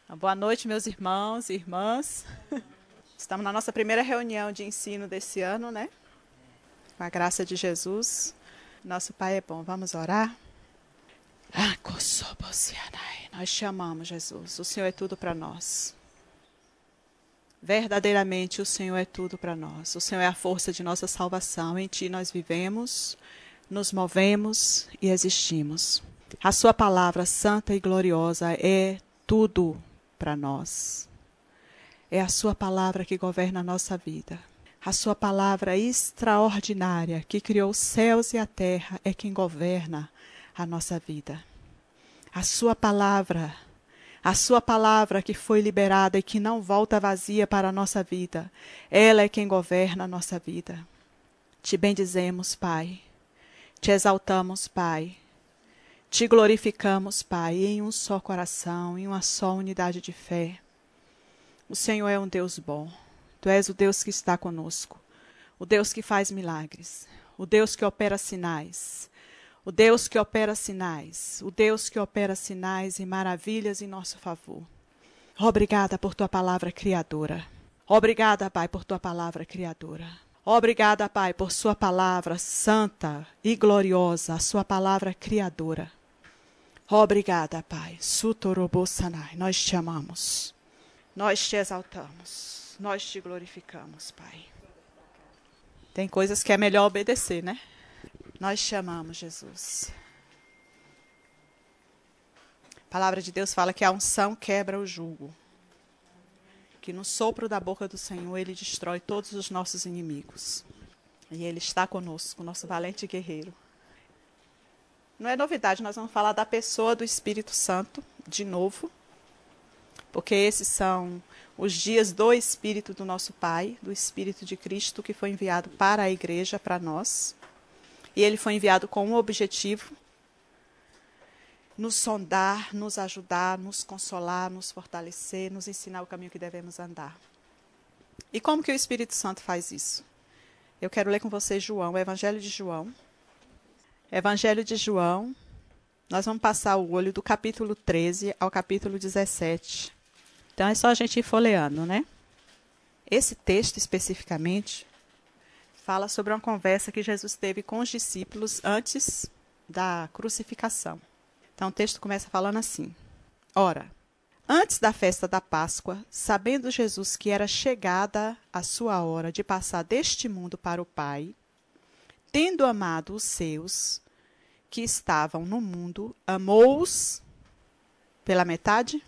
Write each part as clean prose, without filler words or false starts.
Boa noite, meus irmãos e irmãs. Estamos na nossa primeira reunião de ensino desse ano, né? Com a graça de Jesus. Nosso Pai é bom. Vamos orar? Nós te amamos, Jesus. O Senhor é tudo para nós. Verdadeiramente, o Senhor é tudo para nós. O Senhor é a força de nossa salvação. Em Ti nós vivemos, nos movemos e existimos. A Sua palavra santa e gloriosa é tudo para nós. É a Sua palavra que governa a nossa vida. A Sua palavra extraordinária, que criou os céus e a terra, é quem governa a nossa vida. A Sua palavra que foi liberada e que não volta vazia para a nossa vida, ela é quem governa a nossa vida. Te bendizemos, Pai. Te exaltamos, Pai. Te glorificamos, Pai, em um só coração, em uma só unidade de fé. O Senhor é um Deus bom. Tu és o Deus que está conosco, o Deus que faz milagres, o Deus que opera sinais, o Deus que opera sinais, o Deus que opera sinais e maravilhas em nosso favor. Obrigada por Tua palavra criadora. Obrigada, Pai, por Tua palavra criadora. Obrigada, Pai, por Sua palavra santa e gloriosa, a Sua palavra criadora. Obrigada, Pai. Sutorobosanai, nós te amamos. Nós te exaltamos, nós te glorificamos, Pai. Tem coisas que é melhor obedecer, né? Nós te amamos, Jesus. A palavra de Deus fala que a unção quebra o jugo. Que no sopro da boca do Senhor Ele destrói todos os nossos inimigos. E Ele está conosco, nosso valente guerreiro. Não é novidade, nós vamos falar da pessoa do Espírito Santo de novo. Porque esses são os dias do Espírito do nosso Pai, do Espírito de Cristo, que foi enviado para a igreja, para nós. E ele foi enviado com um objetivo: nos sondar, nos ajudar, nos consolar, nos fortalecer, nos ensinar o caminho que devemos andar. E como que o Espírito Santo faz isso? Eu quero ler com vocês João, o Evangelho de João. Evangelho de João, nós vamos passar o olho do capítulo 13 ao capítulo 17. Então, é só a gente ir folheando, né? Esse texto, especificamente, fala sobre uma conversa que Jesus teve com os discípulos antes da crucificação. Então, o texto começa falando assim: Ora, antes da festa da Páscoa, sabendo Jesus que era chegada a sua hora de passar deste mundo para o Pai, tendo amado os seus que estavam no mundo, amou-os pela metade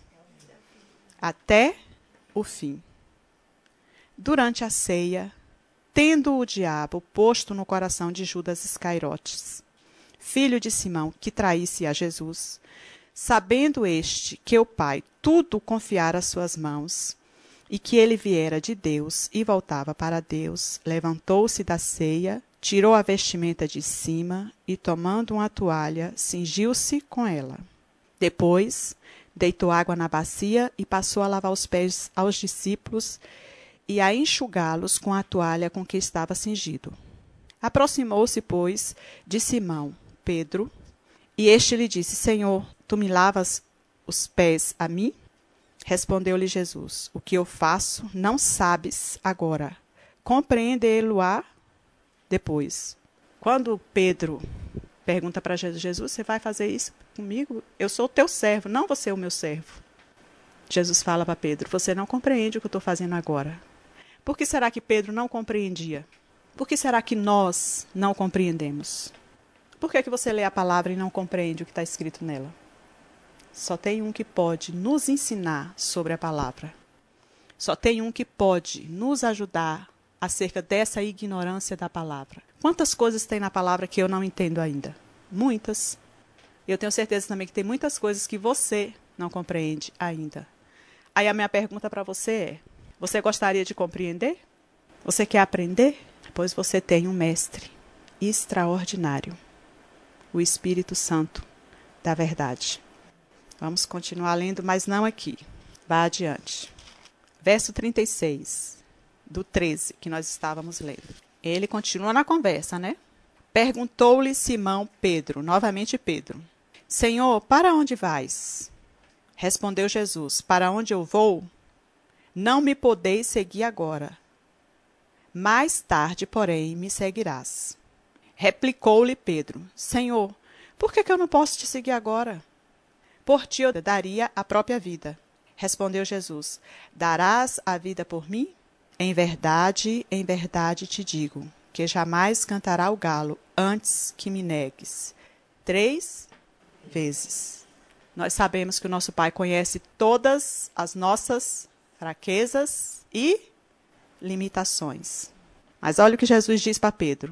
até o fim. Durante a ceia, tendo o diabo posto no coração de Judas Iscariotes, filho de Simão, que traísse a Jesus, sabendo este que o Pai tudo confiara às suas mãos, e que ele viera de Deus e voltava para Deus, levantou-se da ceia, tirou a vestimenta de cima e, tomando uma toalha, cingiu-se com ela. Depois, deitou água na bacia e passou a lavar os pés aos discípulos e a enxugá-los com a toalha com que estava cingido. Aproximou-se, pois, de Simão, Pedro, e este lhe disse: Senhor, tu me lavas os pés a mim? Respondeu-lhe Jesus: O que eu faço não sabes agora. Compreende-lo-á depois. Quando Pedro pergunta para Jesus: você vai fazer isso comigo? Eu sou o teu servo, não você é o meu servo. Jesus fala para Pedro: você não compreende o que eu estou fazendo agora. Por que será que Pedro não compreendia? Por que será que nós não compreendemos? Por que você lê a palavra e não compreende o que está escrito nela? Só tem um que pode nos ensinar sobre a palavra. Só tem um que pode nos ajudar acerca dessa ignorância da palavra. Quantas coisas tem na palavra que eu não entendo ainda? Muitas. Eu tenho certeza também que tem muitas coisas que você não compreende ainda. Aí a minha pergunta para você é: você gostaria de compreender? Você quer aprender? Pois você tem um mestre extraordinário, o Espírito Santo da verdade. Vamos continuar lendo, mas não aqui. Vá adiante. Verso 36, do 13, que nós estávamos lendo. Ele continua na conversa, né? Perguntou-lhe Simão Pedro, novamente Pedro: Senhor, para onde vais? Respondeu Jesus: Para onde eu vou, não me podeis seguir agora. Mais tarde, porém, me seguirás. Replicou-lhe Pedro: Senhor, por que eu não posso te seguir agora? Por ti eu daria a própria vida. Respondeu Jesus: Darás a vida por mim? Em verdade te digo, que jamais cantará o galo antes que me negues 3 vezes. Nós sabemos que o nosso Pai conhece todas as nossas fraquezas e limitações. Mas olha o que Jesus diz para Pedro: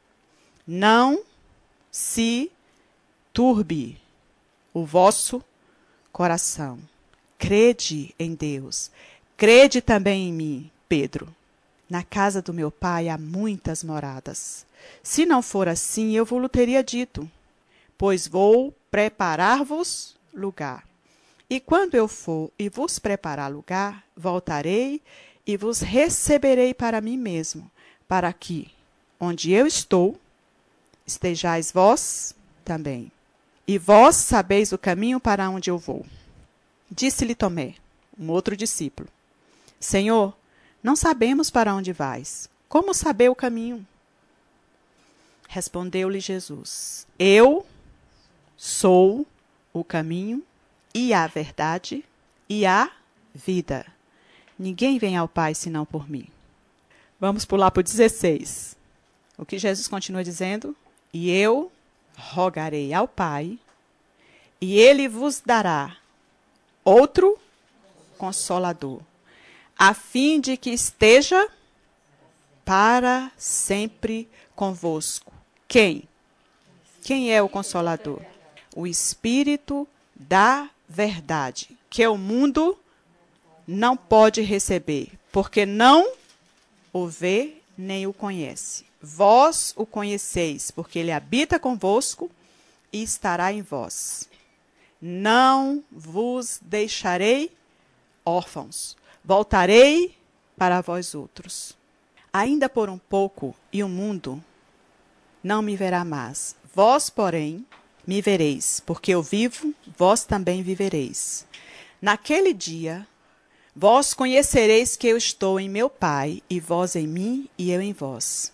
não se turbe o vosso coração. Crede em Deus. Crede também em mim, Pedro. Na casa do meu pai há muitas moradas. Se não for assim, eu vos teria dito, pois vou preparar-vos lugar. E quando eu for e vos preparar lugar, voltarei e vos receberei para mim mesmo, para que, onde eu estou, estejais vós também. E vós sabeis o caminho para onde eu vou. Disse-lhe Tomé, um outro discípulo: Senhor, não sabemos para onde vais. Como saber o caminho? Respondeu-lhe Jesus: Eu sou o caminho e a verdade e a vida. Ninguém vem ao Pai senão por mim. Vamos pular para o 16. O que Jesus continua dizendo? E eu rogarei ao Pai, e ele vos dará outro Consolador, a fim de que esteja para sempre convosco. Quem? Quem é o Consolador? O Espírito da verdade, que o mundo não pode receber, porque não o vê nem o conhece. Vós o conheceis, porque ele habita convosco e estará em vós. Não vos deixarei órfãos, voltarei para vós outros. Ainda por um pouco, e o mundo não me verá mais. Vós, porém, me vereis, porque eu vivo, vós também vivereis. Naquele dia, vós conhecereis que eu estou em meu Pai, e vós em mim, e eu em vós.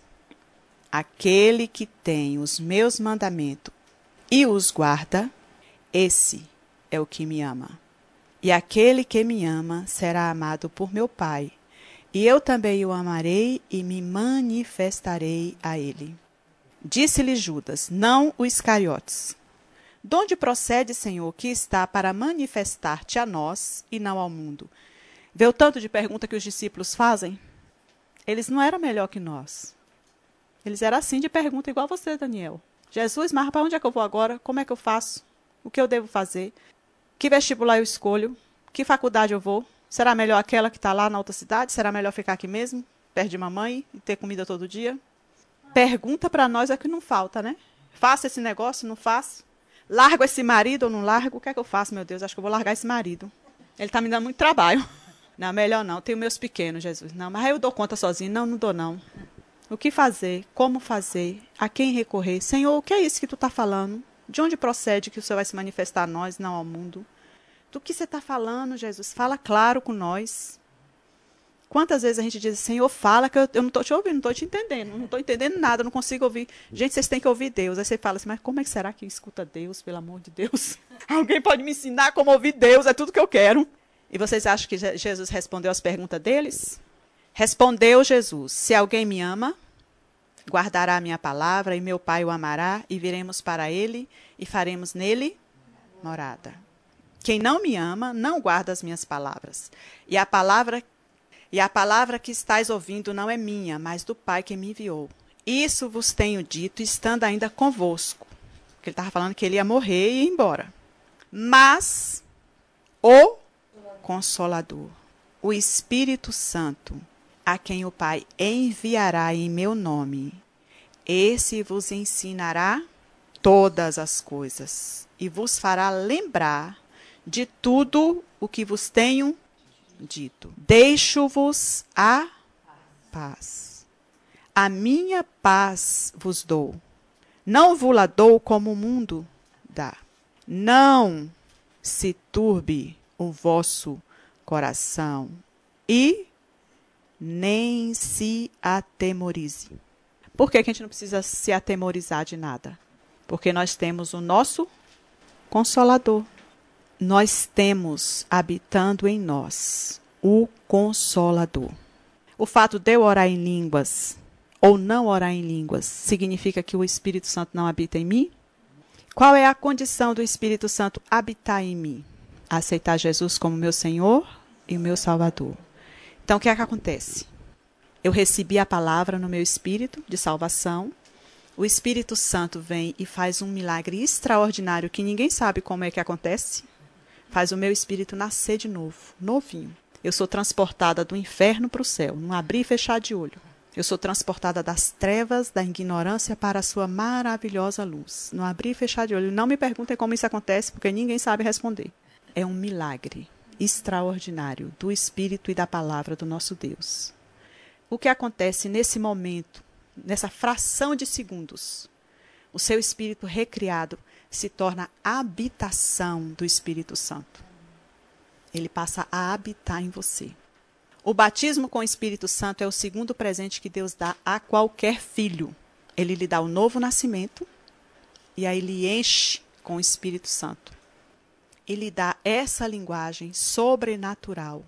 Aquele que tem os meus mandamentos e os guarda, esse é o que me ama. E aquele que me ama será amado por meu Pai, e eu também o amarei e me manifestarei a ele. Disse-lhe Judas, não o Iscariotes: De onde procede, Senhor, que está para manifestar-te a nós e não ao mundo? Vê o tanto de pergunta que os discípulos fazem? Eles não eram melhor que nós. Eles eram assim de pergunta, igual você, Daniel. Jesus, mas para onde é que eu vou agora? Como é que eu faço? O que eu devo fazer? Que vestibular eu escolho? Que faculdade eu vou? Será melhor aquela que está lá na outra cidade? Será melhor ficar aqui mesmo, perto de mamãe, e ter comida todo dia? Pergunta para nós é que não falta, né? Faço esse negócio, não faço? Largo esse marido ou não largo? O que é que eu faço, meu Deus? Acho que eu vou largar esse marido. Ele está me dando muito trabalho. Não, melhor não. Tenho meus pequenos, Jesus. Não, mas aí eu dou conta sozinho. Não, não dou não. O que fazer? Como fazer? A quem recorrer? Senhor, o que é isso que tu está falando? De onde procede que o Senhor vai se manifestar a nós, não ao mundo? Do que você está falando, Jesus? Fala claro com nós. Quantas vezes a gente diz, Senhor, fala que eu não estou te ouvindo, não estou te entendendo, não estou entendendo nada, não consigo ouvir. Gente, vocês têm que ouvir Deus. Aí você fala assim, mas como é que será que escuta Deus, pelo amor de Deus? Alguém pode me ensinar como ouvir Deus, é tudo que eu quero. E vocês acham que Jesus respondeu as perguntas deles? Respondeu Jesus, se alguém me ama, guardará a minha palavra, e meu Pai o amará, e viremos para ele, e faremos nele morada. Quem não me ama, não guarda as minhas palavras. E a palavra que estáis ouvindo não é minha, mas do Pai que me enviou. Isso vos tenho dito, estando ainda convosco. Porque ele estava falando que ele ia morrer e ir embora. Mas o Consolador, o Espírito Santo, a quem o Pai enviará em meu nome, esse vos ensinará todas as coisas e vos fará lembrar de tudo o que vos tenho dito. Deixo-vos a paz. A minha paz vos dou. Não vos-la dou como o mundo dá. Não se turbe o vosso coração e nem se atemorize. Por que que a gente não precisa se atemorizar de nada? Porque nós temos o nosso Consolador. Nós temos habitando em nós o Consolador. O fato de eu orar em línguas ou não orar em línguas significa que o Espírito Santo não habita em mim? Qual é a condição do Espírito Santo habitar em mim? Aceitar Jesus como meu Senhor e o meu Salvador. Então, o que é que acontece? Eu recebi a palavra no meu espírito de salvação. O Espírito Santo vem e faz um milagre extraordinário que ninguém sabe como é que acontece. Faz o meu espírito nascer de novo, novinho. Eu sou transportada do inferno para o céu, num abrir e fechar de olho. Eu sou transportada das trevas, da ignorância para a sua maravilhosa luz. No abrir e fechar de olho. Não me perguntem como isso acontece, porque ninguém sabe responder. É um milagre extraordinário do Espírito e da palavra do nosso Deus. O que acontece nesse momento, nessa fração de segundos? O seu espírito recriado se torna a habitação do Espírito Santo. Ele passa a habitar em você. O batismo com o Espírito Santo é o segundo presente que Deus dá a qualquer filho. Ele lhe dá o novo nascimento e aí ele enche com o Espírito Santo. Ele dá essa linguagem sobrenatural,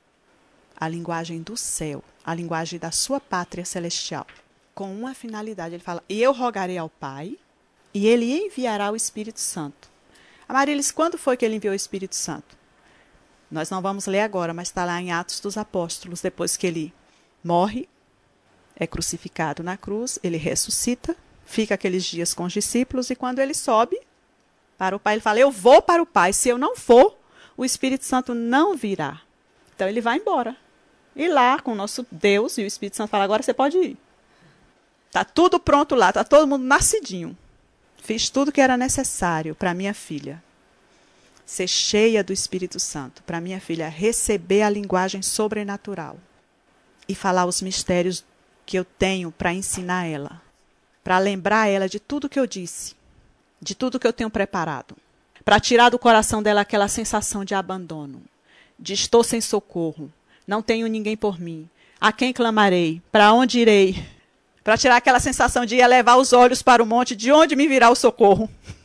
a linguagem do céu, a linguagem da sua pátria celestial, com uma finalidade. Ele fala, e eu rogarei ao Pai, e ele enviará o Espírito Santo. Amarilis, quando foi que ele enviou o Espírito Santo? Nós não vamos ler agora, mas está lá em Atos dos Apóstolos, depois que ele morre, é crucificado na cruz, ele ressuscita, fica aqueles dias com os discípulos, e quando ele sobe para o Pai, ele fala, eu vou para o Pai, se eu não for, o Espírito Santo não virá. Então ele vai embora. E lá, com o nosso Deus, e o Espírito Santo fala, agora você pode ir. Está tudo pronto lá, está todo mundo nascidinho. Fiz tudo que era necessário para minha filha ser cheia do Espírito Santo, para minha filha receber a linguagem sobrenatural e falar os mistérios que eu tenho para ensinar ela, para lembrar ela de tudo que eu disse, de tudo que eu tenho preparado, para tirar do coração dela aquela sensação de abandono, de estou sem socorro, não tenho ninguém por mim, a quem clamarei, para onde irei, para tirar aquela sensação de elevar os olhos para o monte, de onde me virá o socorro.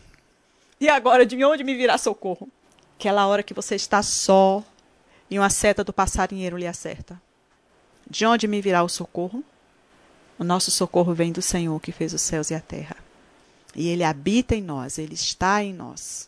E agora, de onde me virá socorro? Aquela hora que você está só e uma seta do passarinheiro lhe acerta. De onde me virá o socorro? O nosso socorro vem do Senhor que fez os céus e a terra. E ele habita em nós, ele está em nós.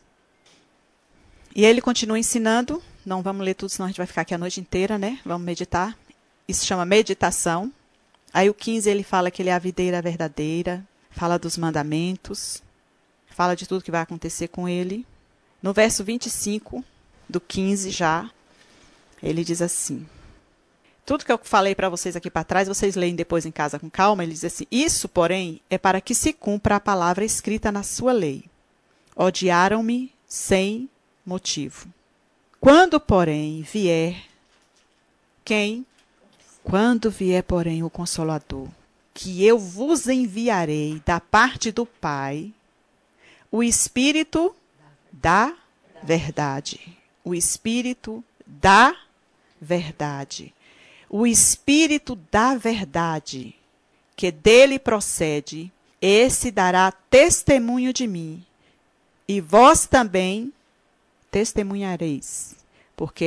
E ele continua ensinando, não vamos ler tudo, senão a gente vai ficar aqui a noite inteira, né? Vamos meditar. Isso chama meditação. Aí o 15 ele fala que ele é a videira verdadeira, fala dos mandamentos, fala de tudo que vai acontecer com ele. No verso 25 do 15 já, ele diz assim, tudo que eu falei para vocês aqui para trás, vocês leem depois em casa com calma, ele diz assim, isso, porém, é para que se cumpra a palavra escrita na sua lei. Odiaram-me sem motivo. Quando, porém, vier, quem? Quando vier, porém, o Consolador, que eu vos enviarei da parte do Pai, o Espírito da verdade. O Espírito da verdade. O Espírito da verdade, que dele procede, esse dará testemunho de mim, e vós também testemunhareis, porque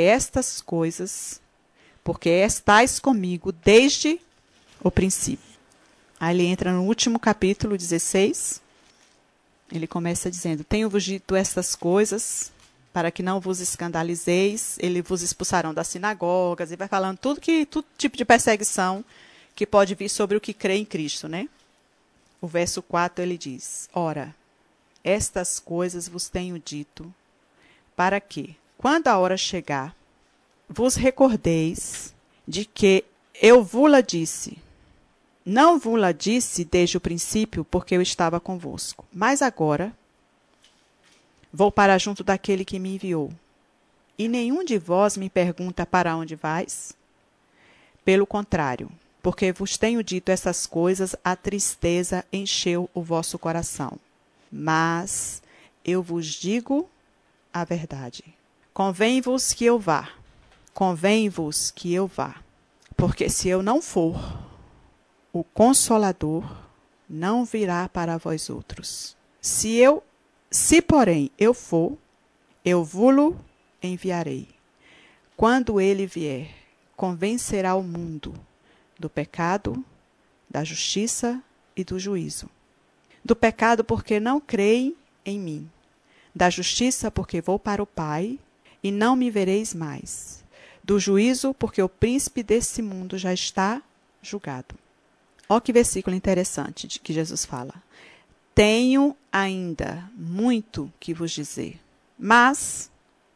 estais comigo desde o princípio. Aí ele entra no último capítulo 16, ele começa dizendo, tenho-vos dito estas coisas, para que não vos escandalizeis, eles vos expulsarão das sinagogas, e vai falando todo tipo de perseguição que pode vir sobre o que crê em Cristo, né? O verso 4 ele diz, ora, estas coisas vos tenho dito, para que, quando a hora chegar, vos recordeis de que eu vos-la disse. Não vos-la disse desde o princípio, porque eu estava convosco. Mas agora vou para junto daquele que me enviou. E nenhum de vós me pergunta para onde vais? Pelo contrário, porque vos tenho dito essas coisas, a tristeza encheu o vosso coração. Mas eu vos digo a verdade. convém-vos que eu vá. Convém-vos que eu vá. Porque se eu não for, o Consolador não virá para vós outros. Se porém eu for, eu vou-lo enviarei. Quando ele vier, convencerá o mundo do pecado, da justiça e do juízo. Do pecado, porque não creem em mim. Da justiça, porque vou para o Pai e não me vereis mais. Do juízo, porque o príncipe desse mundo já está julgado. Olha que versículo interessante que Jesus fala. Tenho ainda muito que vos dizer, mas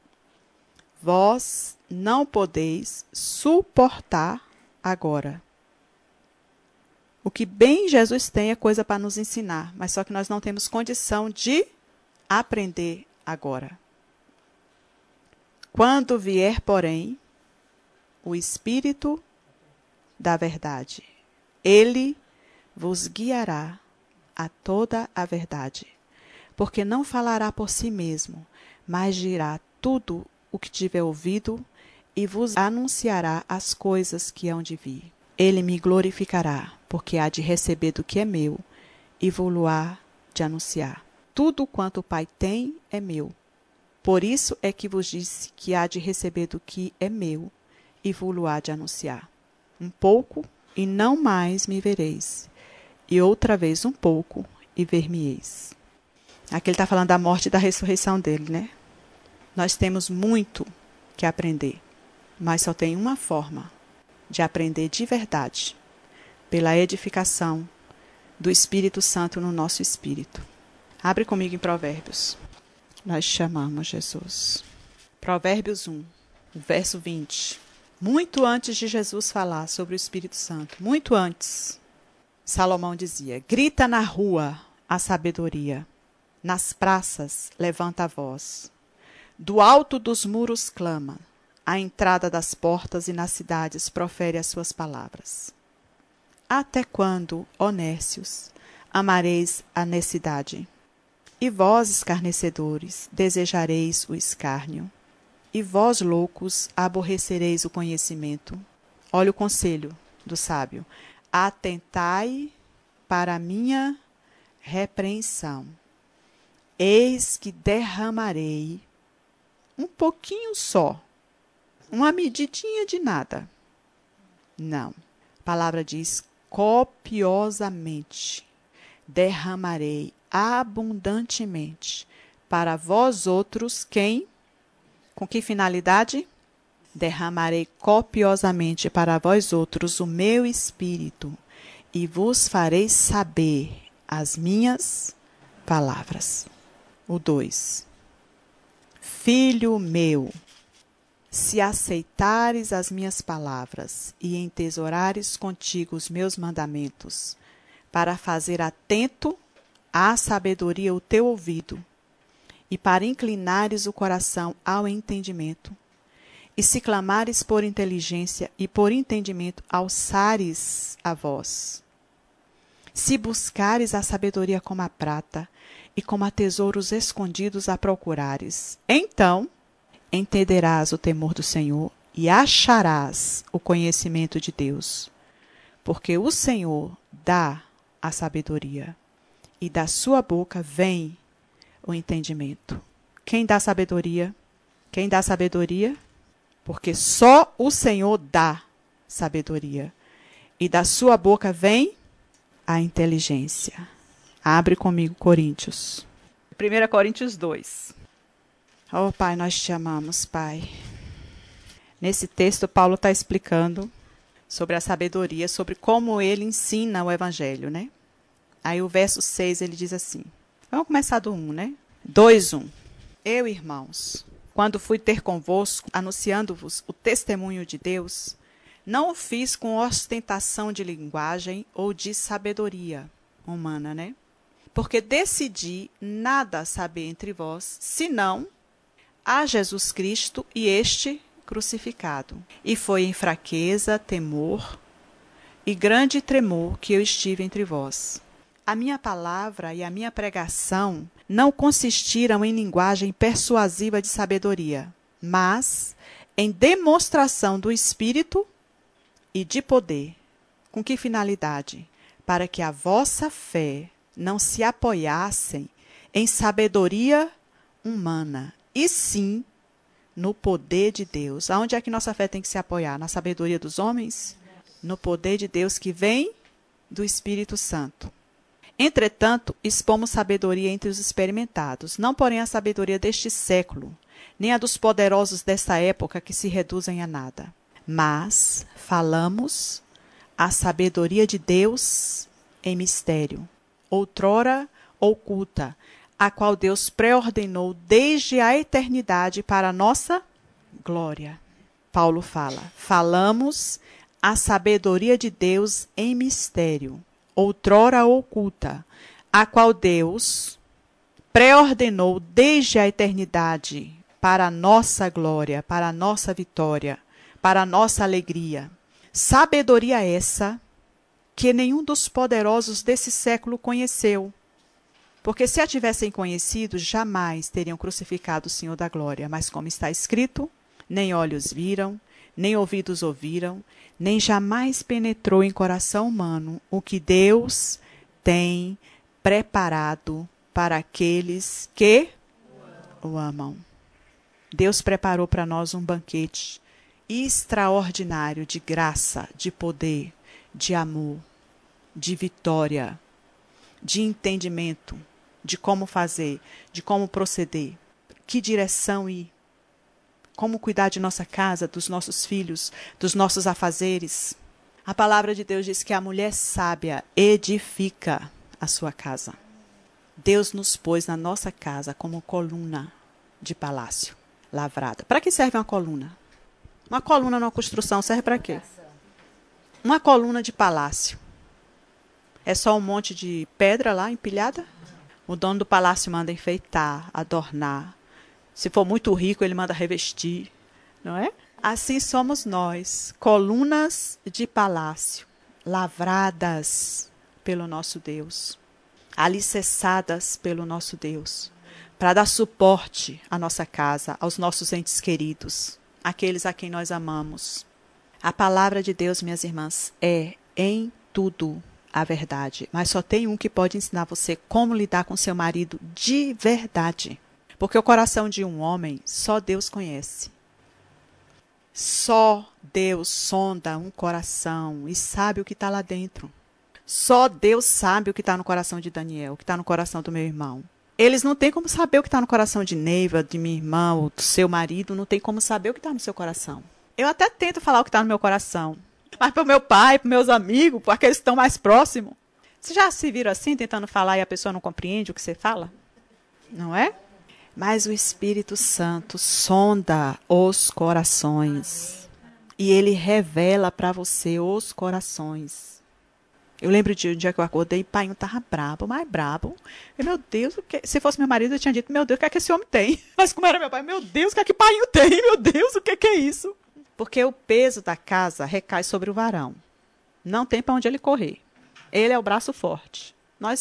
vós não podeis suportar agora. O que bem Jesus tem é coisa para nos ensinar, mas só que nós não temos condição de aprender agora. Quando vier, porém, o Espírito da verdade, ele vos guiará a toda a verdade, porque não falará por si mesmo, mas dirá tudo o que tiver ouvido e vos anunciará as coisas que hão de vir. Ele me glorificará, porque há de receber do que é meu e vou-lo-á de anunciar. Tudo quanto o Pai tem é meu. Por isso é que vos disse que há de receber do que é meu e vou-lo-á de anunciar. Um pouco e não mais me vereis, e outra vez um pouco e ver-me-eis. Aqui ele está falando da morte e da ressurreição dele, né? Nós temos muito que aprender, mas só tem uma forma de aprender de verdade, pela edificação do Espírito Santo no nosso espírito. Abre comigo em Provérbios. Nós chamamos Jesus. Provérbios 1, verso 20. Muito antes de Jesus falar sobre o Espírito Santo, muito antes, Salomão dizia: grita na rua a sabedoria, nas praças levanta a voz, do alto dos muros clama, à entrada das portas e nas cidades profere as suas palavras. Até quando, ó nércios, amareis a necessidade? E vós, escarnecedores, desejareis o escárnio? E vós, loucos, aborrecereis o conhecimento? Olha o conselho do sábio. Atentai para a minha repreensão. Eis que derramarei um pouquinho só, uma medidinha de nada. Não. A palavra diz copiosamente. Derramarei abundantemente para vós outros quem? Com que finalidade? Derramarei copiosamente para vós outros o meu espírito e vos farei saber as minhas palavras. O 2. Filho meu, se aceitares as minhas palavras e entesourares contigo os meus mandamentos, para fazer atento à sabedoria o teu ouvido, e para inclinares o coração ao entendimento, e se clamares por inteligência e por entendimento alçares a voz, se buscares a sabedoria como a prata, e como a tesouros escondidos a procurares, então entenderás o temor do Senhor e acharás o conhecimento de Deus. Porque o Senhor dá a sabedoria, e da sua boca vem o entendimento. Quem dá sabedoria? Quem dá sabedoria? Porque só o Senhor dá sabedoria, e da sua boca vem a inteligência. Abre comigo Coríntios. 1 Coríntios 2. Oh, Pai, nós te amamos, Pai. Nesse texto, Paulo está explicando sobre a sabedoria, sobre como ele ensina o Evangelho, né? Aí o verso 6, ele diz assim. Vamos começar do 1, né? 2:1. Eu, irmãos, quando fui ter convosco, anunciando-vos o testemunho de Deus, não o fiz com ostentação de linguagem ou de sabedoria humana, né? Porque decidi nada saber entre vós, senão a Jesus Cristo e este crucificado. E foi em fraqueza, temor e grande tremor que eu estive entre vós. A minha palavra e a minha pregação não consistiram em linguagem persuasiva de sabedoria, mas em demonstração do Espírito e de poder. Com que finalidade? Para que a vossa fé não se apoiasse em sabedoria humana, e sim no poder de Deus. Aonde é que nossa fé tem que se apoiar? Na sabedoria dos homens? No poder de Deus que vem do Espírito Santo. Entretanto, expomos sabedoria entre os experimentados, não porém a sabedoria deste século, nem a dos poderosos desta época que se reduzem a nada. Mas falamos a sabedoria de Deus em mistério, outrora oculta, a qual Deus pré-ordenou desde a eternidade para a nossa glória. Paulo fala, falamos a sabedoria de Deus em mistério, outrora oculta, a qual Deus pré-ordenou desde a eternidade para a nossa glória, para a nossa vitória, para a nossa alegria. Sabedoria essa que nenhum dos poderosos desse século conheceu. Porque se a tivessem conhecido, jamais teriam crucificado o Senhor da glória. Mas como está escrito, nem olhos viram, nem ouvidos ouviram, nem jamais penetrou em coração humano o que Deus tem preparado para aqueles que o amam. Deus preparou para nós um banquete extraordinário de graça, de poder, de amor, de vitória, de entendimento, de como fazer, de como proceder, que direção ir, como cuidar de nossa casa, dos nossos filhos, dos nossos afazeres. A palavra de Deus diz que a mulher sábia edifica a sua casa. Deus nos pôs na nossa casa como coluna de palácio, lavrada. Para que serve uma coluna? Uma coluna numa construção serve para quê? Uma coluna de palácio. É só um monte de pedra lá empilhada? O dono do palácio manda enfeitar, adornar. Se for muito rico, ele manda revestir, não é? Assim somos nós, colunas de palácio, lavradas pelo nosso Deus, alicerçadas pelo nosso Deus, para dar suporte à nossa casa, aos nossos entes queridos, aqueles a quem nós amamos. A palavra de Deus, minhas irmãs, é em tudo a verdade, mas só tem um que pode ensinar você como lidar com seu marido de verdade. Porque o coração de um homem, só Deus conhece. Só Deus sonda um coração e sabe o que está lá dentro. Só Deus sabe o que está no coração de Daniel, o que está no coração do meu irmão. Eles não têm como saber o que está no coração de Neiva, de minha irmã, ou do seu marido, não tem como saber o que está no seu coração. Eu até tento falar o que está no meu coração. Mas para o meu pai, para os meus amigos, para aqueles que estão mais próximos. Vocês já se viram assim, tentando falar e a pessoa não compreende o que você fala? Não é? Mas o Espírito Santo sonda os corações. E ele revela para você os corações. Eu lembro de um dia que eu acordei e pai, eu estava brabo, mais brabo. E, meu Deus, se fosse meu marido, eu tinha dito, meu Deus, o que é que esse homem tem? Mas como era meu pai, meu Deus, o que é que pai tem? Meu Deus, o que é isso? Porque o peso da casa recai sobre o varão. Não tem para onde ele correr. Ele é o braço forte.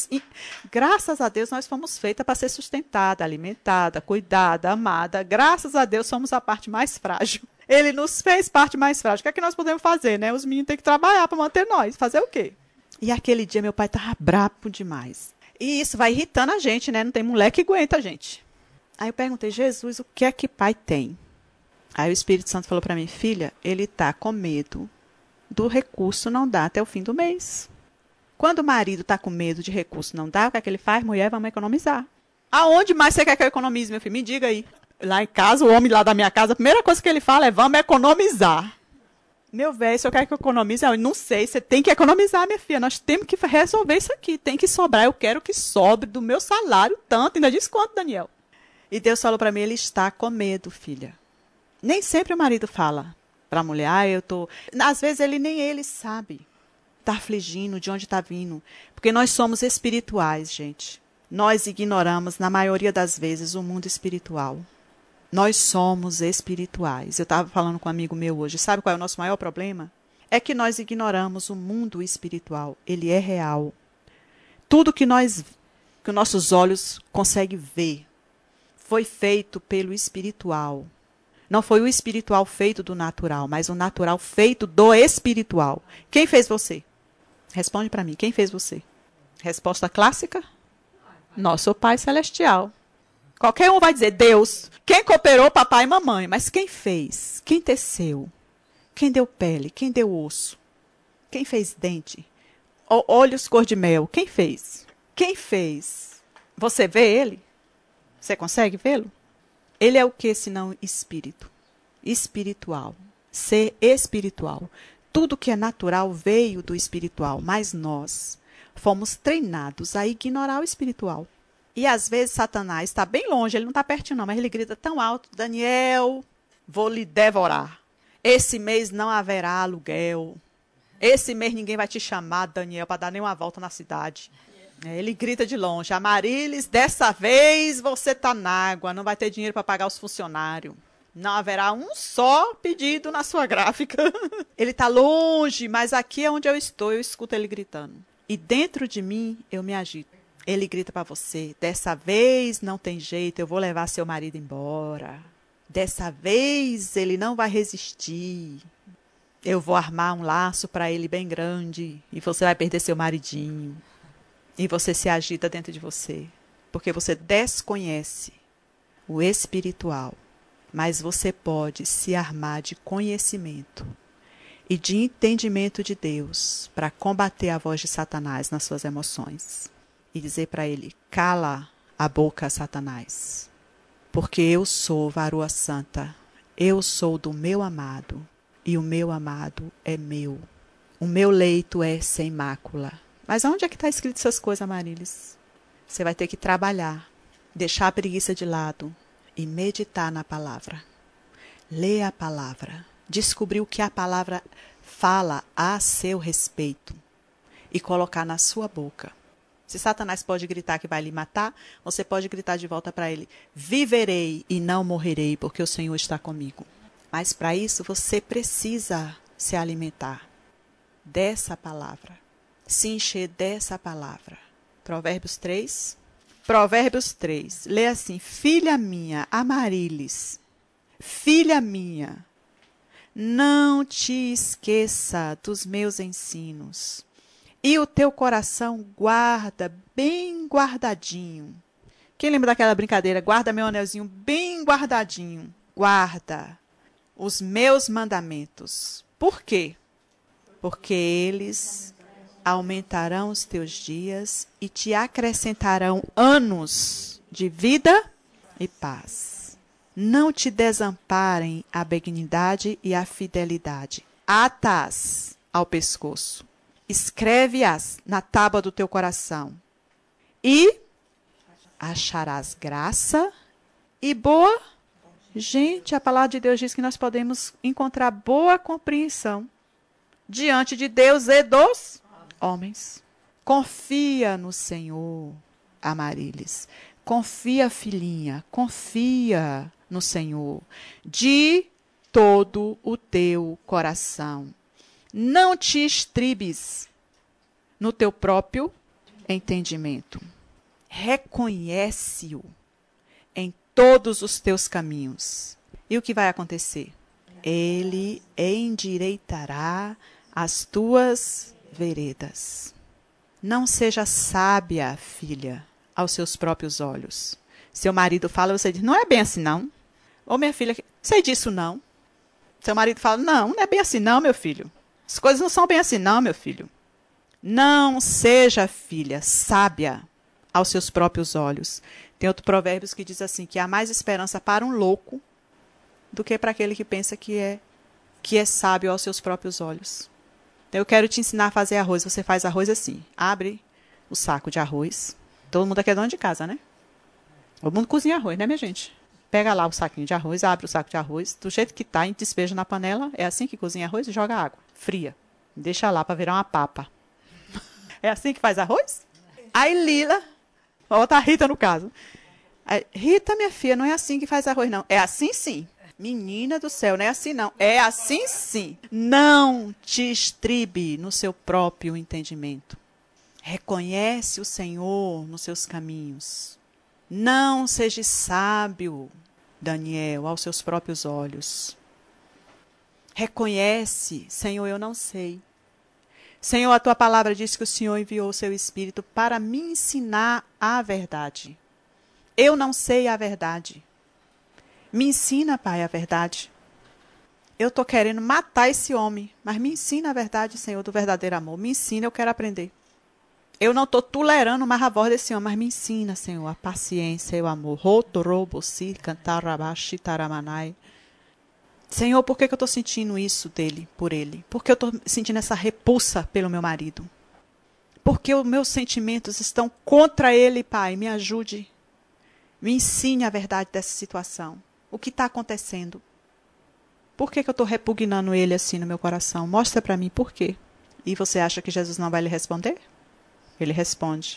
Graças a Deus, nós fomos feitas para ser sustentada, alimentada, cuidada, amada. Graças a Deus, somos a parte mais frágil. Ele nos fez parte mais frágil. O que é que nós podemos fazer, né? Os meninos têm que trabalhar para manter nós. Fazer o quê? E aquele dia, meu pai estava brabo demais. E isso vai irritando a gente, né? Não tem mulher que aguenta a gente. Aí eu perguntei, Jesus, o que é que pai tem? Aí o Espírito Santo falou para mim, filha, ele está com medo do recurso não dar até o fim do mês. Quando o marido está com medo de recurso não dar, o que é que ele faz? Mulher, vamos economizar. Aonde mais você quer que eu economize, meu filho? Me diga aí. Lá em casa, o homem lá da minha casa, a primeira coisa que ele fala é, vamos economizar. Meu velho, se eu quero que eu economize, eu não sei, você tem que economizar, minha filha. Nós temos que resolver isso aqui, tem que sobrar. Eu quero que sobre do meu salário tanto. Ainda diz quanto, Daniel? E Deus falou para mim, ele está com medo, filha. Nem sempre o marido fala para a mulher, eu tô... Às vezes nem ele sabe. Está afligindo, de onde está vindo. Porque nós somos espirituais, gente. Nós ignoramos, na maioria das vezes, o mundo espiritual. Nós somos espirituais. Eu estava falando com um amigo meu hoje. Sabe qual é o nosso maior problema? É que nós ignoramos o mundo espiritual. Ele é real. Tudo que nossos olhos conseguem ver foi feito pelo espiritual. Não foi o espiritual feito do natural, mas o natural feito do espiritual. Quem fez você? Responde para mim, quem fez você? Resposta clássica? Nosso Pai Celestial. Qualquer um vai dizer Deus. Quem cooperou, papai e mamãe. Mas quem fez? Quem teceu? Quem deu pele? Quem deu osso? Quem fez dente? Olhos cor de mel? Quem fez? Quem fez? Você vê ele? Você consegue vê-lo? Ele é o que senão espírito? Espiritual. Ser espiritual. Tudo que é natural veio do espiritual, mas nós fomos treinados a ignorar o espiritual. E às vezes Satanás está bem longe, ele não está pertinho não, mas ele grita tão alto, Daniel, vou lhe devorar. Esse mês não haverá aluguel. Esse mês ninguém vai te chamar, Daniel, para dar nenhuma volta na cidade. Ele grita de longe, Amarilis, dessa vez você está na água, não vai ter dinheiro para pagar os funcionários. Não haverá um só pedido na sua gráfica. Ele está longe, mas aqui é onde eu estou, eu escuto ele gritando. E dentro de mim, eu me agito. Ele grita para você, dessa vez não tem jeito, eu vou levar seu marido embora. Dessa vez ele não vai resistir. Eu vou armar um laço para ele bem grande e você vai perder seu maridinho. E você se agita dentro de você, porque você desconhece o espiritual. Mas você pode se armar de conhecimento e de entendimento de Deus para combater a voz de Satanás nas suas emoções. E dizer para ele, cala a boca, Satanás, porque eu sou varoa santa, eu sou do meu amado, e o meu amado é meu. O meu leito é sem mácula. Mas onde é que está escrito essas coisas, Amarilis? Você vai ter que trabalhar, deixar a preguiça de lado e meditar na palavra. Ler a palavra, descobrir o que a palavra fala a seu respeito e colocar na sua boca. Se Satanás pode gritar que vai lhe matar, você pode gritar de volta para ele, viverei e não morrerei, porque o Senhor está comigo. Mas para isso você precisa se alimentar dessa palavra, se encher dessa palavra. Provérbios 3. Provérbios 3. Lê assim, filha minha, Amarilis, filha minha, não te esqueça dos meus ensinos. E o teu coração guarda bem guardadinho. Quem lembra daquela brincadeira? Guarda meu anelzinho bem guardadinho. Guarda os meus mandamentos. Por quê? Porque eles aumentarão os teus dias e te acrescentarão anos de vida e paz. Não te desamparem a benignidade e a fidelidade. Ata-as ao pescoço. Escreve-as na tábua do teu coração. E acharás graça e boa. Gente, a palavra de Deus diz que nós podemos encontrar boa compreensão diante de Deus e dos homens. Confia no Senhor, Amarilis. Confia, filhinha, confia no Senhor. De todo o teu coração. Não te estribes no teu próprio entendimento. Reconhece-o em todos os teus caminhos. E o que vai acontecer? Ele endireitará as tuas veredas. Não seja sábia, filha, aos seus próprios olhos. Seu marido fala, você diz, não é bem assim não. Ô minha filha, sei disso não. Seu marido fala, não é bem assim não, meu filho. As coisas não são bem assim não, meu filho. Não seja, filha, sábia aos seus próprios olhos. Tem outro provérbio que diz assim, que há mais esperança para um louco do que para aquele que pensa que é sábio aos seus próprios olhos. Então, eu quero te ensinar a fazer arroz. Você faz arroz assim, abre o saco de arroz. Todo mundo aqui é dono de casa, né? Todo mundo cozinha arroz, né, minha gente? Pega lá o saquinho de arroz, abre o saco de arroz, do jeito que tá, e despeja na panela. É assim que cozinha arroz e joga água fria. Deixa lá para virar uma papa. É assim que faz arroz? Aí Lila, tá a Rita no caso. Aí, Rita, minha filha, não é assim que faz arroz, não. É assim sim. Menina do céu, não é assim não. É assim sim. Não te estribe no seu próprio entendimento. Reconhece o Senhor nos seus caminhos. Não seja sábio Daniel, aos seus próprios olhos. Reconhece, Senhor, eu não sei. Senhor, a tua palavra diz que o Senhor enviou o seu Espírito para me ensinar a verdade. Eu não sei a verdade. Me ensina, Pai, a verdade. Eu estou querendo matar esse homem, mas me ensina a verdade, Senhor, do verdadeiro amor. Me ensina, eu quero aprender. Eu não estou tolerando mais a voz desse homem, mas me ensina, Senhor, a paciência e o amor. Rotorobosi, cantarabashi, taramanai. Senhor, por que eu estou sentindo isso dele, por ele? Por que eu estou sentindo essa repulsa pelo meu marido? Por que os meus sentimentos estão contra ele, Pai? Me ajude. Me ensine a verdade dessa situação. O que está acontecendo? Por que eu estou repugnando ele assim no meu coração? Mostra para mim por quê. E você acha que Jesus não vai lhe responder? Ele responde.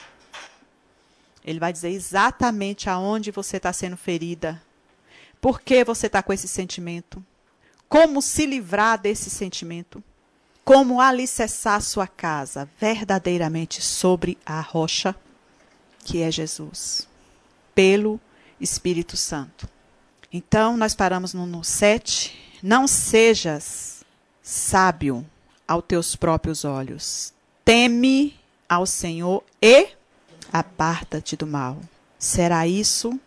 Ele vai dizer exatamente aonde você está sendo ferida. Por que você está com esse sentimento? Como se livrar desse sentimento? Como alicerçar sua casa verdadeiramente sobre a rocha, que é Jesus, pelo Espírito Santo. Então, nós paramos no 7. Não sejas sábio aos teus próprios olhos. Teme ao Senhor e aparta-te do mal. Será isso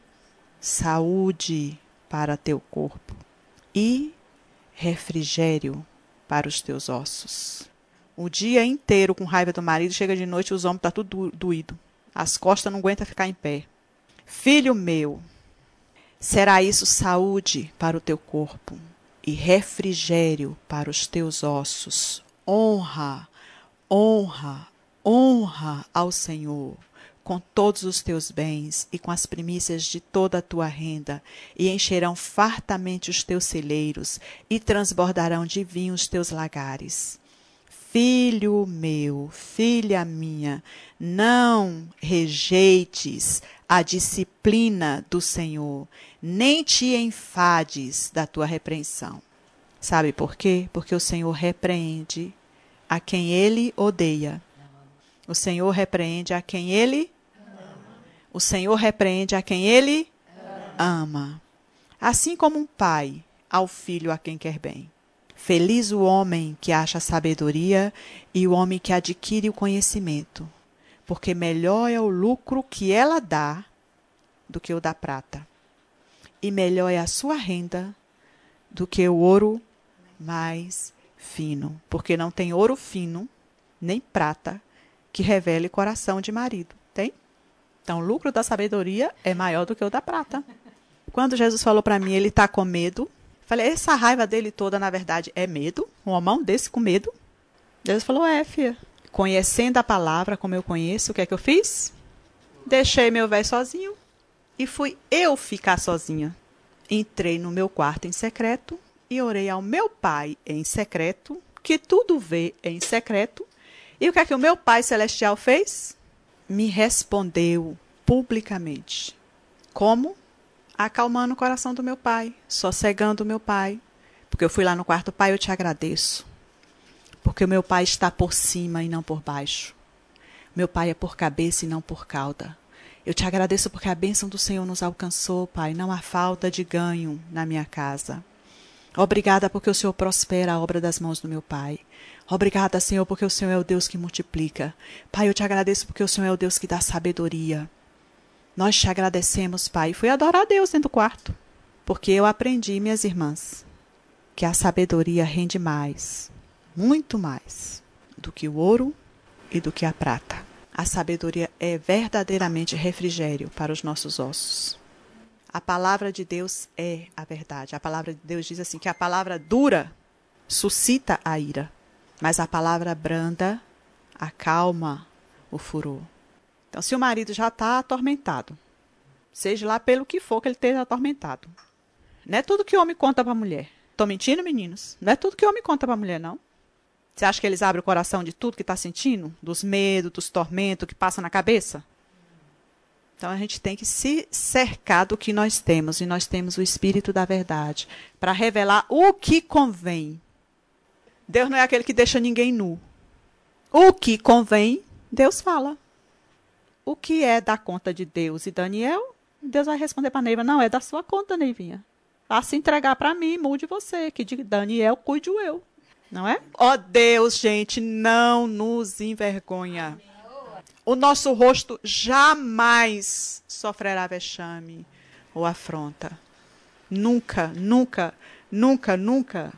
saúde para teu corpo e refrigério para os teus ossos. O dia inteiro com raiva do marido, chega de noite e os ombros estão tudo doído. As costas não aguentam ficar em pé. Filho meu, será isso saúde para o teu corpo e refrigério para os teus ossos. Honra, honra, honra ao Senhor com todos os teus bens e com as primícias de toda a tua renda, e encherão fartamente os teus celeiros, e transbordarão de vinho os teus lagares. Filho meu, filha minha, não rejeites a disciplina do Senhor, nem te enfades da tua repreensão. Sabe por quê? Porque o Senhor repreende a quem ele odeia. O Senhor repreende a quem ele O Senhor repreende a quem ele ama. Assim como um pai ao filho a quem quer bem. Feliz o homem que acha sabedoria e o homem que adquire o conhecimento, porque melhor é o lucro que ela dá do que o da prata. E melhor é a sua renda do que o ouro mais fino, porque não tem ouro fino, nem prata, que revele coração de marido. Tem? Então, o lucro da sabedoria é maior do que o da prata. Quando Jesus falou para mim, ele está com medo. Falei, essa raiva dele toda, na verdade, é medo? Um homão desse com medo? Jesus falou, filha. Conhecendo a palavra como eu conheço, o que é que eu fiz? Deixei meu velho sozinho e fui eu ficar sozinha. Entrei no meu quarto em secreto e orei ao meu pai em secreto, que tudo vê em secreto. E o que é que o meu pai celestial fez? Me respondeu publicamente. Como? Acalmando o coração do meu pai, sossegando o meu pai. Porque eu fui lá no quarto, pai, eu te agradeço. Porque o meu pai está por cima e não por baixo. Meu pai é por cabeça e não por cauda. Eu te agradeço porque a bênção do Senhor nos alcançou, pai. Não há falta de ganho na minha casa. Obrigada porque o Senhor prospera a obra das mãos do meu pai. Obrigada, Senhor, porque o Senhor é o Deus que multiplica. Pai, eu te agradeço porque o Senhor é o Deus que dá sabedoria. Nós te agradecemos, Pai. Fui adorar a Deus dentro do quarto. Porque eu aprendi, minhas irmãs, que a sabedoria rende mais, muito mais, do que o ouro e do que a prata. A sabedoria é verdadeiramente refrigério para os nossos ossos. A palavra de Deus é a verdade. A palavra de Deus diz assim, que a palavra dura suscita a ira, mas a palavra branda acalma o furor. Então, se o marido já está atormentado, seja lá pelo que for que ele esteja atormentado, não é tudo que o homem conta para a mulher. Estou mentindo, meninos? Não é tudo que o homem conta para a mulher, não. Você acha que eles abrem o coração de tudo que está sentindo? Dos medos, dos tormentos que passa na cabeça? Então, a gente tem que se cercar do que nós temos. E nós temos o Espírito da verdade para revelar o que convém. Deus não é aquele que deixa ninguém nu. O que convém, Deus fala. O que é da conta de Deus e Daniel, Deus vai responder para Neiva, não, é da sua conta, Neivinha. Faça entregar para mim, mude você, que de Daniel cuide eu. Não é? Ó Deus, gente, não nos envergonha. O nosso rosto jamais sofrerá vexame ou afronta. Nunca, nunca, nunca, nunca.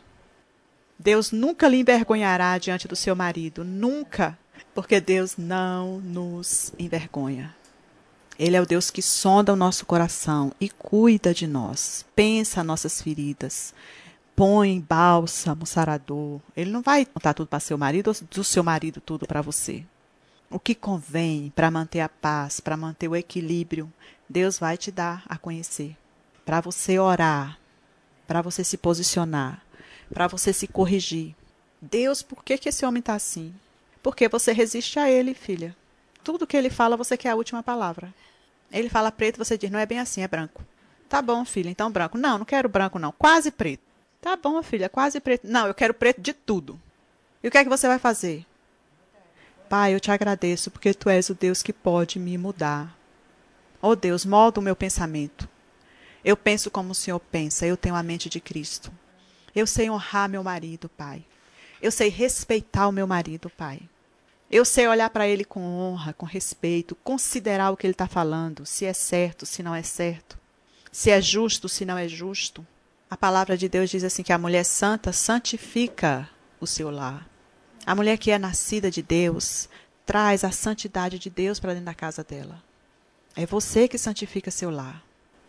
Deus nunca lhe envergonhará diante do seu marido. Nunca. Porque Deus não nos envergonha. Ele é o Deus que sonda o nosso coração e cuida de nós. Pensa nossas feridas. Põe bálsamo, sarador. Ele não vai contar tudo para seu marido ou do seu marido tudo para você. O que convém para manter a paz, para manter o equilíbrio, Deus vai te dar a conhecer. Para você orar, para você se posicionar, para você se corrigir. Deus, por que esse homem está assim? Porque você resiste a ele, filha. Tudo que ele fala, você quer a última palavra. Ele fala preto, você diz, não é bem assim, é branco. Tá bom, filha, então branco. Não, não quero branco, não. Quase preto. Tá bom, filha, quase preto. Não, eu quero preto de tudo. E o que é que você vai fazer? Pai, eu te agradeço, porque tu és o Deus que pode me mudar. Oh Deus, molda o meu pensamento. Eu penso como o Senhor pensa, eu tenho a mente de Cristo. Eu sei honrar meu marido, Pai. Eu sei respeitar o meu marido, Pai. Eu sei olhar para ele com honra, com respeito, considerar o que ele está falando, se é certo, se não é certo, se é justo, se não é justo. A palavra de Deus diz assim que a mulher santa santifica o seu lar. A mulher que é nascida de Deus traz a santidade de Deus para dentro da casa dela. É você que santifica seu lar.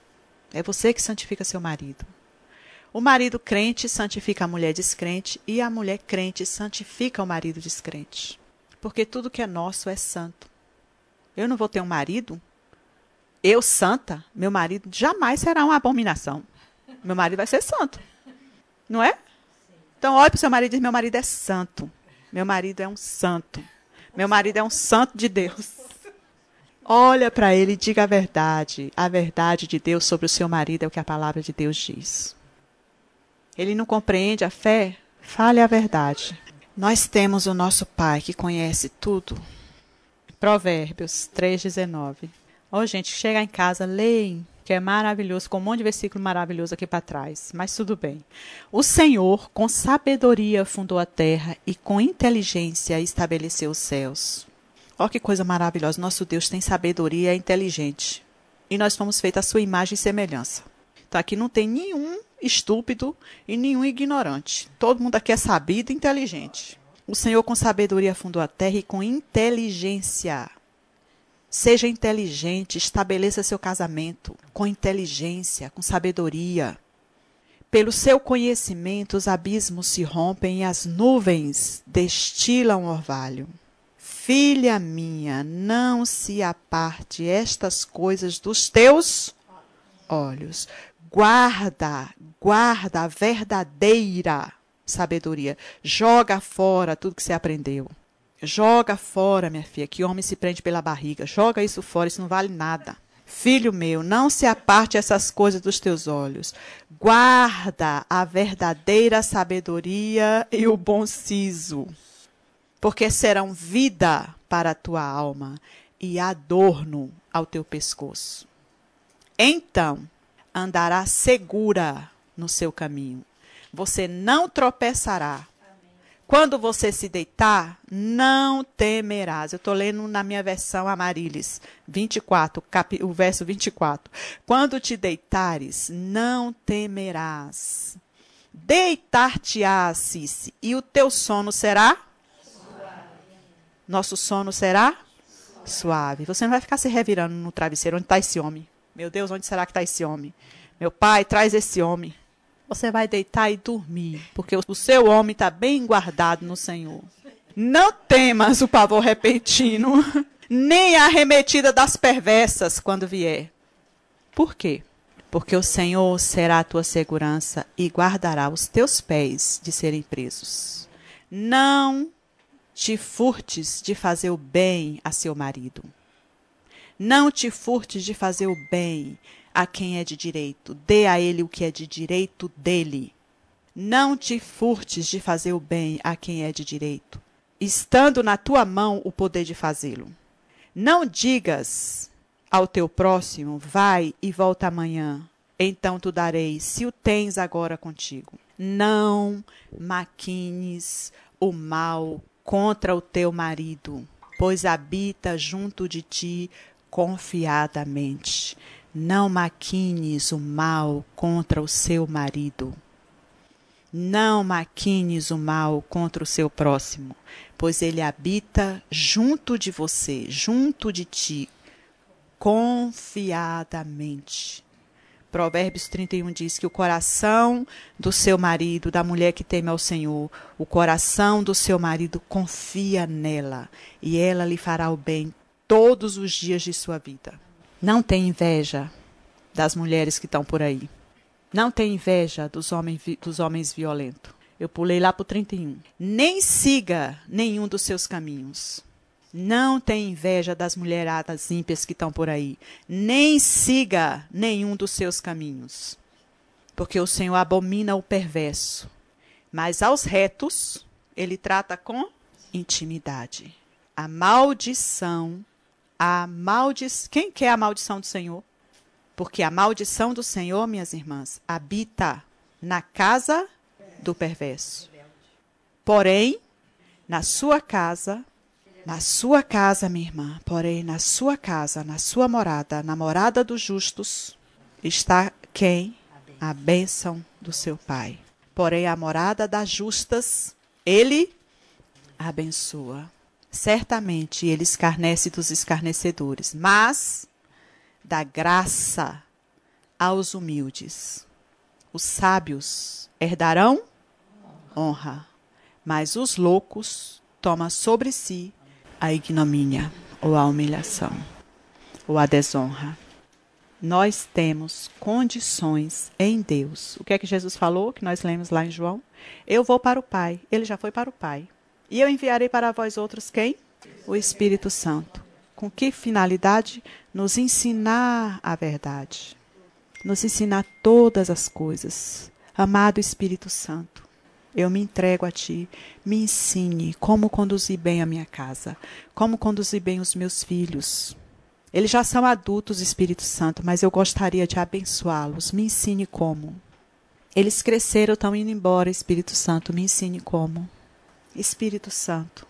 É você que santifica seu marido. O marido crente santifica a mulher descrente e a mulher crente santifica o marido descrente. Porque tudo que é nosso é santo. Eu não vou ter um marido, eu santa, meu marido jamais será uma abominação. Meu marido vai ser santo. Não é? Então olhe para o seu marido e diz, meu marido é santo. Meu marido é um santo. Meu marido é um santo de Deus. Olha para ele e diga a verdade. A verdade de Deus sobre o seu marido é o que a palavra de Deus diz. Ele não compreende a fé? Fale a verdade. Nós temos o nosso Pai que conhece tudo. Provérbios 3,19. Ó, gente, chega em casa, leem, que é maravilhoso, com um monte de versículo maravilhoso aqui para trás. Mas tudo bem. O Senhor, com sabedoria, fundou a terra e com inteligência estabeleceu os céus. Ó, que coisa maravilhosa. Nosso Deus tem sabedoria e é inteligente. E nós fomos feitos à sua imagem e semelhança. Então aqui não tem nenhum estúpido e nenhum ignorante. Todo mundo aqui é sabido e inteligente. O Senhor com sabedoria fundou a terra e com inteligência. Seja inteligente, estabeleça seu casamento com inteligência, com sabedoria. Pelo seu conhecimento, os abismos se rompem e as nuvens destilam orvalho. Filha minha, não se aparte estas coisas dos teus olhos. Guarda a verdadeira sabedoria. Joga fora tudo que você aprendeu. Joga fora, minha filha, que homem se prende pela barriga. Joga isso fora, isso não vale nada. Filho meu, não se aparte essas coisas dos teus olhos. Guarda a verdadeira sabedoria e o bom siso, porque serão vida para a tua alma e adorno ao teu pescoço. Então, andará segura no seu caminho. Você não tropeçará. Quando você se deitar, não temerás. Eu estou lendo na minha versão Amarilis 24, o verso 24. Quando te deitares, não temerás. Deitar-te-ás, Cici, e o teu sono será? Suave. Nosso sono será? Suave. Você não vai ficar se revirando no travesseiro. Onde está esse homem? Meu Deus, onde será que está esse homem? Meu pai, traz esse homem. Você vai deitar e dormir, porque o seu homem está bem guardado no Senhor. Não temas o pavor repentino, nem a arremetida das perversas quando vier. Por quê? Porque o Senhor será a tua segurança e guardará os teus pés de serem presos. Não te furtes de fazer o bem a seu marido. Não te furtes de fazer o bem a quem é de direito. Dê a ele o que é de direito dele. Não te furtes de fazer o bem a quem é de direito, estando na tua mão o poder de fazê-lo. Não digas ao teu próximo, vai e volta amanhã, então tu dareis, se o tens agora contigo. Não maquines o mal contra o teu marido, pois habita junto de ti confiadamente. Não maquines o mal contra o seu marido. Não maquines o mal contra o seu próximo, pois ele habita junto de você, junto de ti, confiadamente. Provérbios 31 diz que o coração do seu marido, da mulher que teme ao Senhor, o coração do seu marido confia nela, e ela lhe fará o bem todos os dias de sua vida. Não tem inveja das mulheres que estão por aí. Não tem inveja dos homens violentos. Eu pulei lá para o 31. Nem siga nenhum dos seus caminhos. Não tem inveja das mulheradas ímpias que estão por aí. Nem siga nenhum dos seus caminhos. Porque o Senhor abomina o perverso. Mas aos retos, ele trata com intimidade. A maldição. Quem quer a maldição do Senhor? Porque a maldição do Senhor, minhas irmãs, habita na casa do perverso. Porém, na sua casa, minha irmã, porém, na sua casa, na sua morada, na morada dos justos, está quem? A bênção do seu Pai. Porém, a morada das justas, ele abençoa. Certamente, ele escarnece dos escarnecedores, mas dá graça aos humildes. Os sábios herdarão honra, mas os loucos tomam sobre si a ignomínia, ou a humilhação, ou a desonra. Nós temos condições em Deus. O que é que Jesus falou, que nós lemos lá em João? Eu vou para o Pai. Ele já foi para o Pai. E eu enviarei para vós outros quem? O Espírito Santo. Com que finalidade? Nos ensinar a verdade. Nos ensinar todas as coisas. Amado Espírito Santo, eu me entrego a Ti. Me ensine como conduzir bem a minha casa. Como conduzir bem os meus filhos. Eles já são adultos, Espírito Santo, mas eu gostaria de abençoá-los. Me ensine como. Eles cresceram, estão indo embora, Espírito Santo. Me ensine como. Espírito Santo,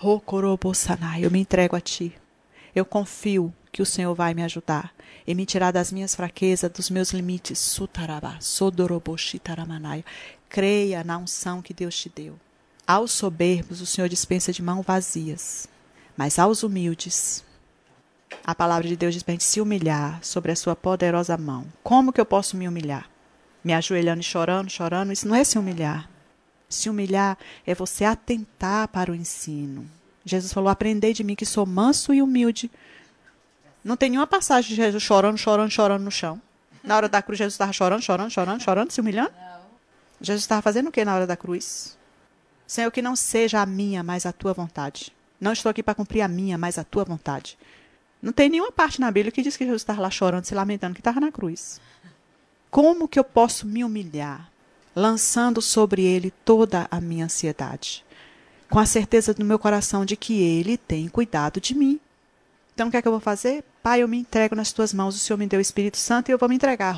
eu me entrego a Ti. Eu confio que o Senhor vai me ajudar e me tirar das minhas fraquezas, dos meus limites. Creia na unção que Deus te deu. Aos soberbos o Senhor dispensa de mãos vazias, mas aos humildes, a palavra de Deus diz para a gente se humilhar sobre a sua poderosa mão. Como que eu posso me humilhar? Me ajoelhando e chorando, chorando? Isso não é se humilhar. Se humilhar é você atentar para o ensino. Jesus falou, aprendei de mim que sou manso e humilde. Não tem nenhuma passagem de Jesus chorando, chorando, chorando no chão. Na hora da cruz, Jesus estava chorando, chorando, chorando, chorando, se humilhando? Não. Jesus estava fazendo o que na hora da cruz? Senhor, que não seja a minha, mas a tua vontade. Não estou aqui para cumprir a minha, mas a tua vontade. Não tem nenhuma parte na Bíblia que diz que Jesus estava lá chorando, se lamentando, que estava na cruz. Como que eu posso me humilhar? Lançando sobre ele toda a minha ansiedade. Com a certeza no meu coração de que ele tem cuidado de mim. Então, o que é que eu vou fazer? Pai, eu me entrego nas tuas mãos, o Senhor me deu o Espírito Santo e eu vou me entregar.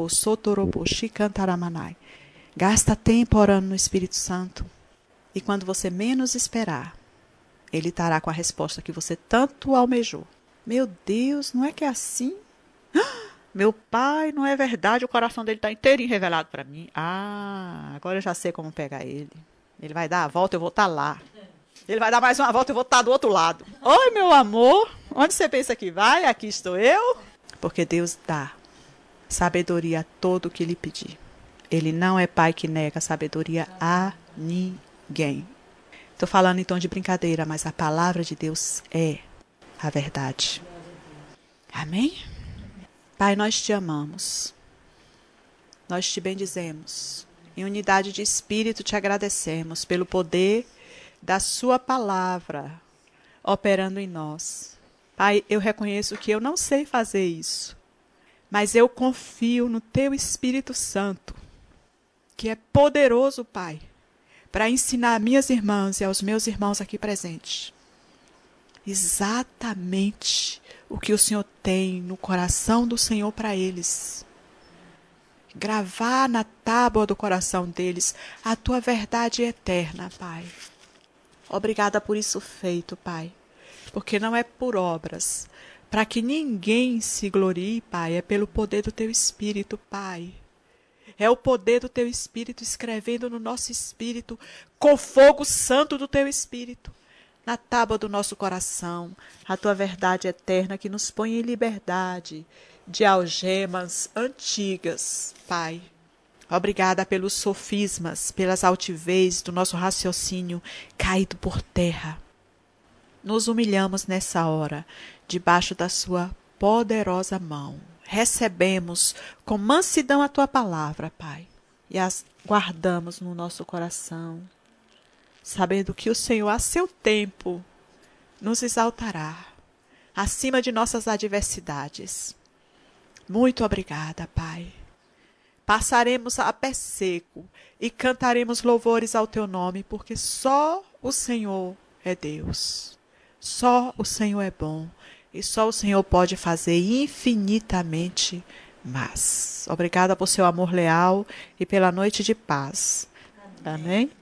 Gasta tempo orando no Espírito Santo. E quando você menos esperar, ele estará com a resposta que você tanto almejou. Meu Deus, não é que é assim? Meu pai, não é verdade, o coração dele está inteirinho revelado para mim. Ah, agora eu já sei como pegar ele. Ele vai dar a volta, eu vou estar lá. Ele vai dar mais uma volta, eu vou estar do outro lado. Oi, meu amor, onde você pensa que vai? Aqui estou eu. Porque Deus dá sabedoria a todo o que lhe pedir. Ele não é pai que nega sabedoria a ninguém. Estou falando em tom de brincadeira, mas a palavra de Deus é a verdade. Amém? Pai, nós te amamos. Nós te bendizemos. Em unidade de espírito te agradecemos pelo poder da sua palavra operando em nós. Pai, eu reconheço que eu não sei fazer isso, mas eu confio no teu Espírito Santo, que é poderoso, Pai, para ensinar a minhas irmãs e aos meus irmãos aqui presentes exatamente o que o Senhor tem no coração do Senhor para eles. gravar na tábua do coração deles a tua verdade eterna, Pai. Obrigada por isso feito, Pai, porque não é por obras, para que ninguém se glorie, Pai, é pelo poder do teu Espírito, Pai. É o poder do teu Espírito escrevendo no nosso espírito, com fogo santo do teu Espírito, na tábua do nosso coração, a tua verdade eterna que nos põe em liberdade de algemas antigas, Pai. Obrigada pelos sofismas, pelas altivez do nosso raciocínio caído por terra. Nos humilhamos nessa hora, debaixo da sua poderosa mão. Recebemos com mansidão a tua palavra, Pai, e as guardamos no nosso coração, sabendo que o Senhor, a seu tempo, nos exaltará acima de nossas adversidades. Muito obrigada, Pai. Passaremos a pé seco e cantaremos louvores ao teu nome, porque só o Senhor é Deus. Só o Senhor é bom e só o Senhor pode fazer infinitamente mais. Obrigada por seu amor leal e pela noite de paz. Amém?